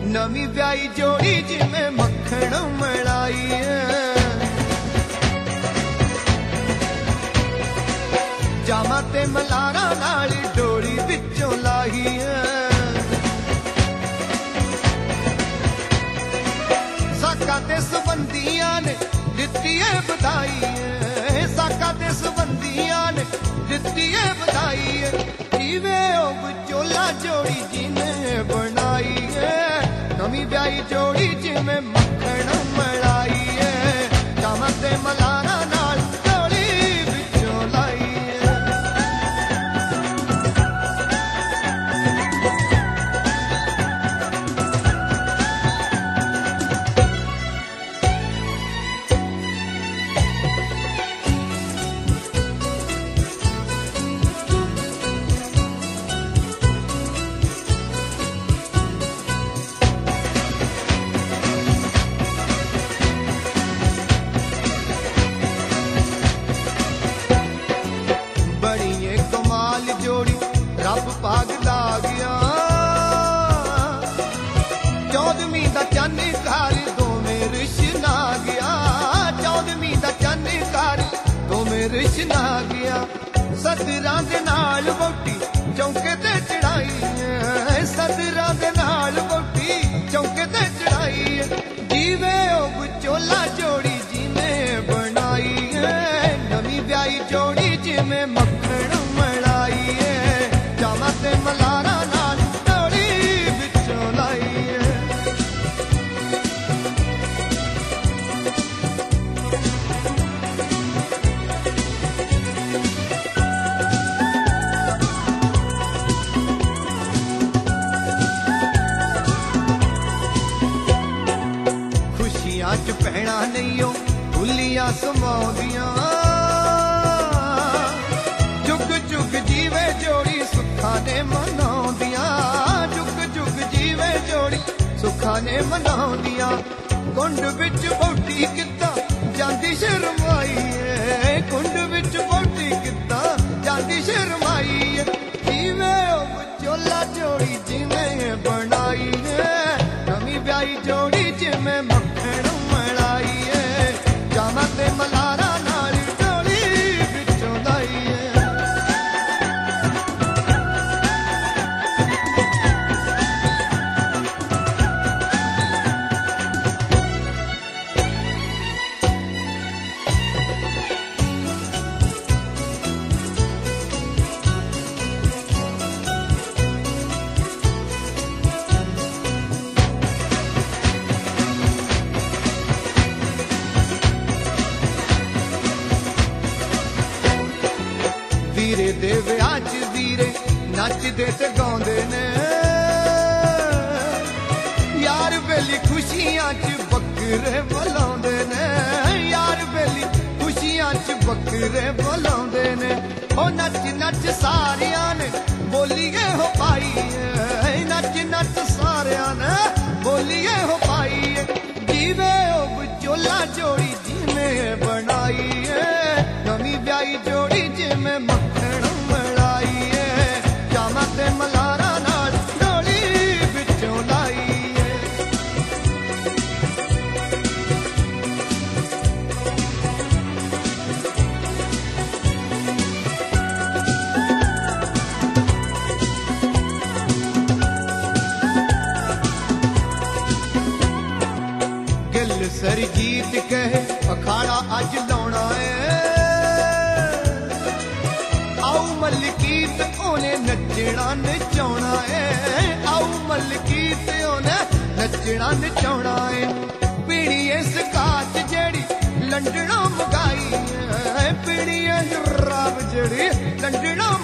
नवी ब्याई जोड़ी जिमें मक्खण मलाई जामा ते मलारा नाल डोली विचों लाई साका ते संबंधियां ने दित्ती है बधाई साका ते संबंधियां ने दित्ती है बधाई जीवे ओ विचोला जोड़ी जिन्हें बनाई नवी ब्याई जोड़ी जिमें मक्खण मलाई जामा ते मलारा नाल डोली विचों लाई जोड़ी रब पाग ला गया 14वीं दा चन्न घर दोवें रिश्ना गया 14वीं दा चन्न घर दोवें रिश्ना गया सदरां दे नाल वोटी चौके ते चढ़ाई सदरां दे नाल वोटी चौके ते चढ़ाई जीवे ओ विचोला जोड़ी जिने बनाई नवी ब्याई जोड़ी जिमें मक्खण जामा ते मलारा नाल डोली विचों लाई खुशियां च भैणा नहीं हो भुलियां समाउंदियां जुग जुग जीवे जोड़ी सुखा ने मनाउंदियां जुग जुग जीवे जोड़ी सुखा ने मनाउंदियां कुंड विच बौटी किता जांदी शर्माई कुंड विच बौटी किता जांदी शर्माई जीवे ओ विचोला जोड़ी जिमें बनाई नवी ब्याई जोड़ी जिमें मक्खण मलाई जामा ते मलारा नाल डोली विचों लाई वीरे दे विआह च वीरे नचदे ते गाउंदे ने यार बेली खुशियां च बकरे बुलाउंदे ने यार बेली खुशियां च बकरे बुलाउंदे ने ओ नच नच सारियां ने बोलिए हो पाई नच नच सारियां ने बोलिए हो पाई जीवे ओ विचोला जोड़ी जिमें बनाई नवी ब्याई जोड़ी जिमें मक्खण मलाई जामा ते मलारा नाल डोली विचों लाई गिल सरजीत कहे अखाड़ा अज लाउणा आओ मलकीत ओने नचना नचाउणा आओ मलकीत ओने नचना नचाउणा पीड़ी इस काच जेड़ी लंडना मगाई पीड़ी शराब जेड़ी लंडना